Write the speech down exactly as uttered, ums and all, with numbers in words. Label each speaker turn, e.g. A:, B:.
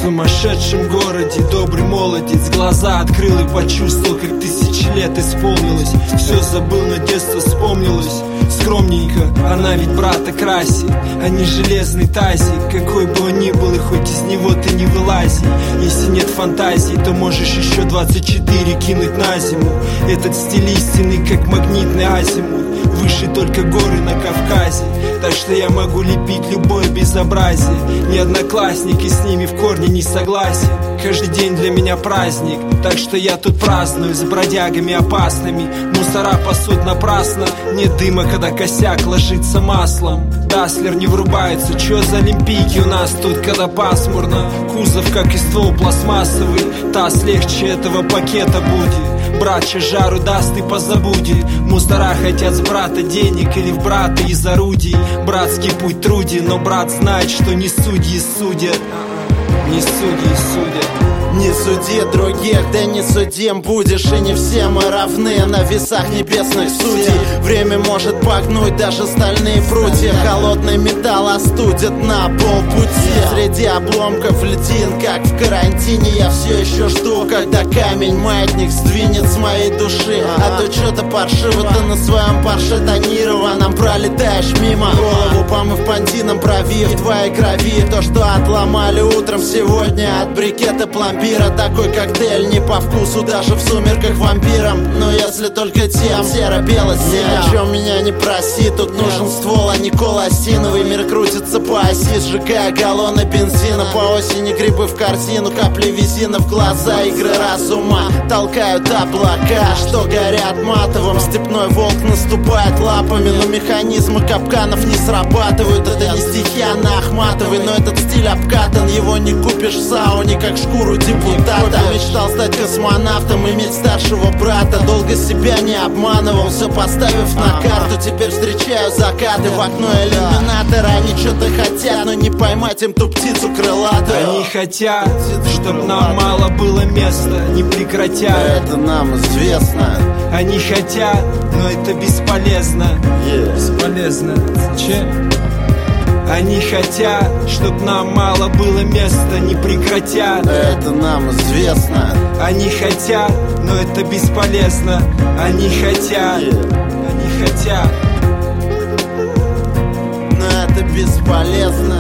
A: сумасшедшем городе добрый молодец глаза открыл и почувствовал, как тысячи лет исполнилось. Все забыл, но детство вспомнилось. Скромненько, она ведь брата красит, а не железный тазик. Какой бы он ни был, и хоть из него ты не вылази. Если нет фантазии, то можешь еще двадцать четыре кинуть на зиму. Этот стиль истинный, как магнитный азимут. Выше только горы на Кавказе. Так что я могу лепить любое безобразие. Ни одноклассник и с ними в корне не согласен. Каждый день для меня праздник, так что я тут праздную с бродягами опасными. Мусора пасут напрасно. Нет дыма, когда косяк ложится маслом. Даслер не врубается, чё за олимпийки у нас тут, когда пасмурно. Кузов, как и ствол пластмассовый. Таз легче этого пакета будет. Брат че жару даст и позабудет. Мусора хотят с брата денег или в брата из орудий. Братский путь труден, но брат знает, что не судьи судят. Не судьи судят.
B: Не суди других, да не судим будешь. И не все мы равны на весах небесных судей. Время может погнуть даже стальные прутья. Холодный металл остудит на полпути. Среди обломков льдин, как в карантине, я все еще жду, когда камень маятник сдвинет с моей души. А то что-то паршиво ты на своем парше тонированном пролетаешь мимо. Голову помыв пантином, брови в твоей крови. То, что отломали утром сегодня от брикета пломбира. Такой коктейль не по вкусу даже в сумерках вампирам. Но если только тем серо-бело-синий. Ни о чем меня не проси, тут нужен ствол, а не кол осиновый. Мир крутится по оси, сжигая галлоны бензина. По осени грибы в корзину, капли визина в глаза. Игры разума толкают облака, что горят матовым. Степной волк наступает лапами, но механизмы капканов не срабатывают. Это не стихия на Ахматовой, но этот стиль обкатан. Его не купишь в сауне, как шкуру депутата. Мечтал стать космонавтом, иметь старшего брата. Долго себя не обманывал, все поставив на карту. Теперь встречаю закаты в окно иллюминатора. Они что-то хотят, но не поймать им ту птицу крылатую.
A: Они хотят, чтоб нам мало было места. Не прекратят,
B: это нам известно.
A: Они хотят, но это бесполезно.
B: yeah.
A: Бесполезно. Че? Они хотят, чтоб нам мало было места, не прекратят.
B: Это нам известно.
A: Они хотят, но это бесполезно. Они хотят,
B: yeah.
A: они хотят.
B: Но это бесполезно.